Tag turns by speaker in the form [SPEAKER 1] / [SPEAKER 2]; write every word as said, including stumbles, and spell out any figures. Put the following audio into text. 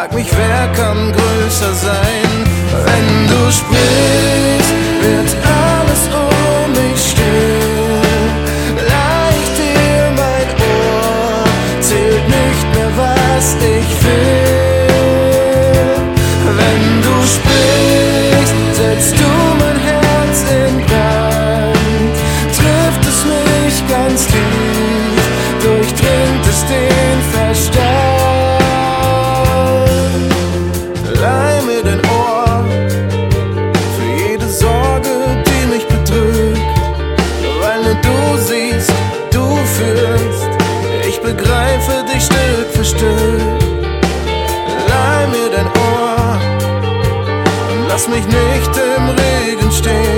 [SPEAKER 1] frag mich, wer kann größer sein? Wenn du sprichst, wird alles um mich still. Leicht dir mein Ohr, zählt nicht mehr, was ich will. Wenn du sprichst, setzt du mein Herz in Brand. Trifft es mich ganz tief, durchdringt es den Verstand. Leih mir dein Ohr für jede Sorge, die mich bedrückt. Weil nur du siehst, du fühlst, ich begreife dich Stück für Stück. Leih mir dein Ohr und lass mich nicht im Regen stehen.